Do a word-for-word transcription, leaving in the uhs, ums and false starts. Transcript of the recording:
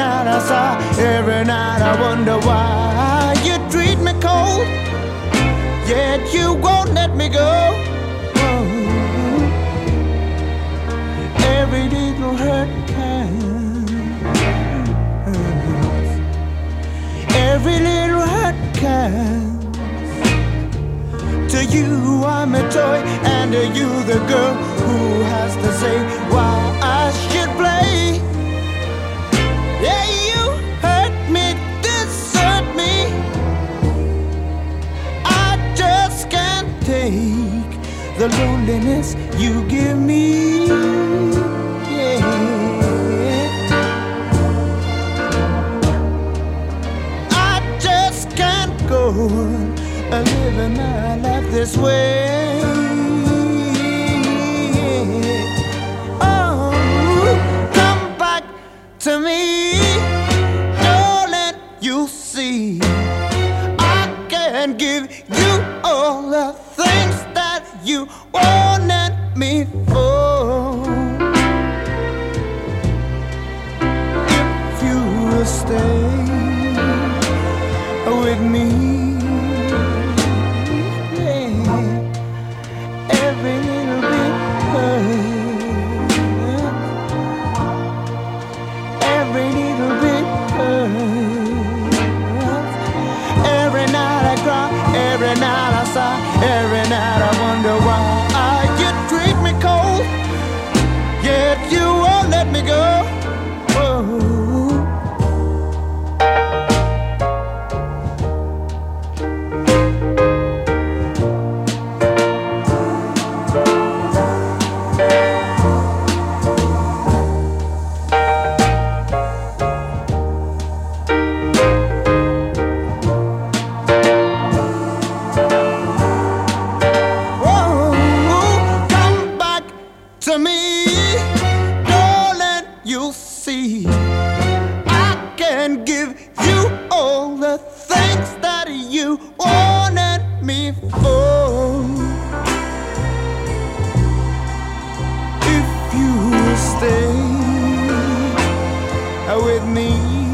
night I sigh, every night I wonder why you treat me cold, yet you won't let me go. Oh, every little hurt counts, every little hurt counts. To you I'm a toy, and to you the girl who has to say why I should play. Yeah, you hurt me, desert me. I just can't take the loneliness you give me. Yeah, I just can't go living my life this way. Oh, come back to me, darling, you'll see I can give you all the things that you wanted me for. If you will stay with me, every little bit hurts, every little bit hurts. Every night I cry, every night I sigh, every night I wonder why you treat me cold, yet you won't let me go. Oh. To me, darling, you'll see I can give you all the things that you wanted me for. If you stay with me.